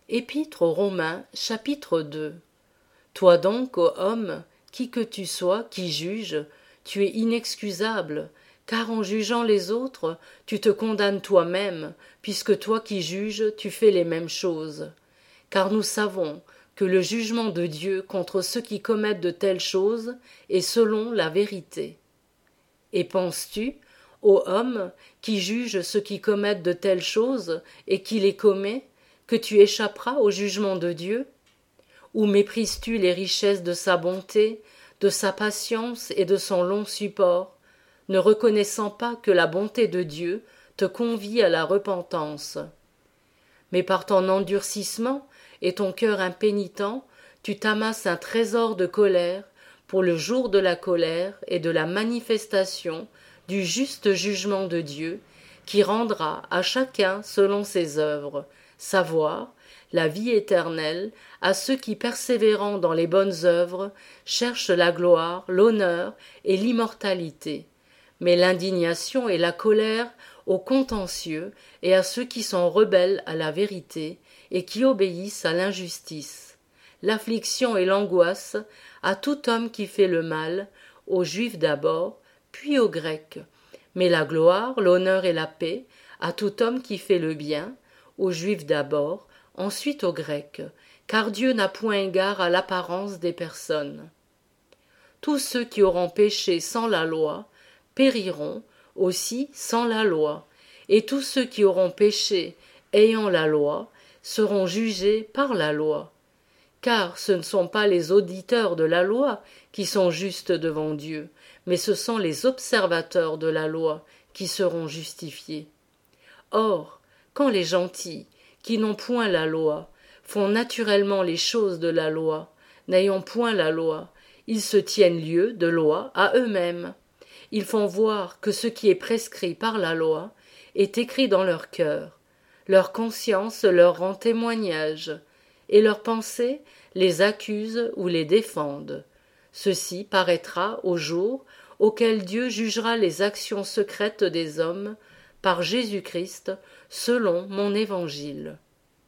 Épître aux Romains, chapitre 2. Toi donc, ô homme, qui que tu sois, qui juge, tu es inexcusable, car en jugeant les autres, tu te condamnes toi-même, puisque toi qui juges, tu fais les mêmes choses. Car nous savons que le jugement de Dieu contre ceux qui commettent de telles choses est selon la vérité. Et penses-tu, ô homme, qui juge ceux qui commettent de telles choses et qui les commet, que tu échapperas au jugement de Dieu? Ou méprises-tu les richesses de sa bonté, de sa patience et de son long support, ne reconnaissant pas que la bonté de Dieu te convie à la repentance? Mais par ton endurcissement et ton cœur impénitent, tu t'amasses un trésor de colère pour le jour de la colère et de la manifestation du juste jugement de Dieu, qui rendra à chacun selon ses œuvres, savoir la vie éternelle à ceux qui, persévérant dans les bonnes œuvres, cherchent la gloire, l'honneur et l'immortalité, mais l'indignation et la colère aux contentieux et à ceux qui sont rebelles à la vérité et qui obéissent à l'injustice, l'affliction et l'angoisse à tout homme qui fait le mal, aux Juifs d'abord, puis aux Grecs, mais la gloire, l'honneur et la paix à tout homme qui fait le bien, aux Juifs d'abord, ensuite aux Grecs, car Dieu n'a point égard à l'apparence des personnes. Tous ceux qui auront péché sans la loi périront aussi sans la loi, et tous ceux qui auront péché ayant la loi seront jugés par la loi. Car ce ne sont pas les auditeurs de la loi qui sont justes devant Dieu, mais ce sont les observateurs de la loi qui seront justifiés. Or, quand les gentils, qui n'ont point la loi, font naturellement les choses de la loi, n'ayant point la loi, ils se tiennent lieu de loi à eux-mêmes. Ils font voir que ce qui est prescrit par la loi est écrit dans leur cœur. Leur conscience leur rend témoignage, et leurs pensées les accusent ou les défendent. Ceci paraîtra au jour auquel Dieu jugera les actions secrètes des hommes par Jésus-Christ, selon mon évangile.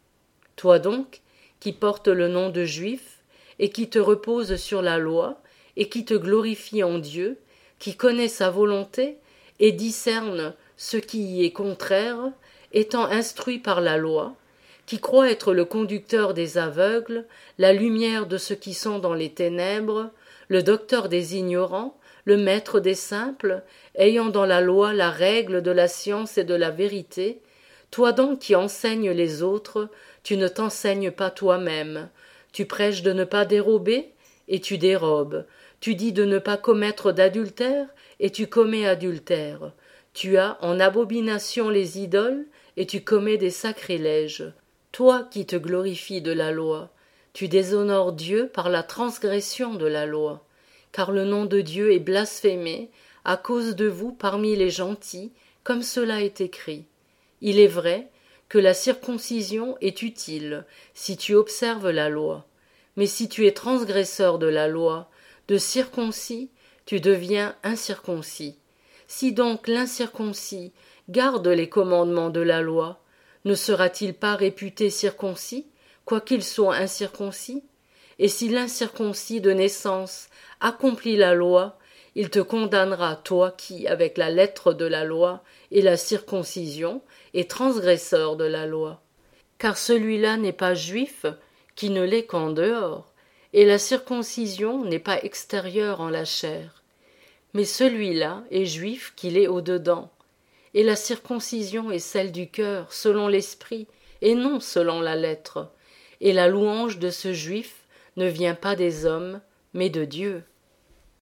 Toi donc, qui portes le nom de Juif, et qui te reposes sur la loi, et qui te glorifie en Dieu, qui connaît sa volonté, et discerne ce qui y est contraire, étant instruit par la loi, qui croit être le conducteur des aveugles, la lumière de ceux qui sont dans les ténèbres, le docteur des ignorants, le maître des simples, ayant dans la loi la règle de la science et de la vérité, toi donc qui enseignes les autres, tu ne t'enseignes pas toi-même. Tu prêches de ne pas dérober, et tu dérobes. Tu dis de ne pas commettre d'adultère, et tu commets adultère. Tu as en abomination les idoles, et tu commets des sacrilèges. Toi qui te glorifies de la loi, tu déshonores Dieu par la transgression de la loi. Car le nom de Dieu est blasphémé à cause de vous parmi les gentils, comme cela est écrit. Il est vrai que la circoncision est utile si tu observes la loi. Mais si tu es transgresseur de la loi, de circoncis, tu deviens incirconcis. Si donc l'incirconcis garde les commandements de la loi, ne sera-t-il pas réputé circoncis, quoiqu'il soit incirconcis? Et si l'incirconcis de naissance accomplit la loi, il te condamnera, toi qui, avec la lettre de la loi et la circoncision, es transgresseur de la loi. Car celui-là n'est pas juif, qui ne l'est qu'en dehors, et la circoncision n'est pas extérieure en la chair. Mais celui-là est juif qui l'est au-dedans, et la circoncision est celle du cœur, selon l'esprit, et non selon la lettre. Et la louange de ce juif ne vient pas des hommes, mais de Dieu.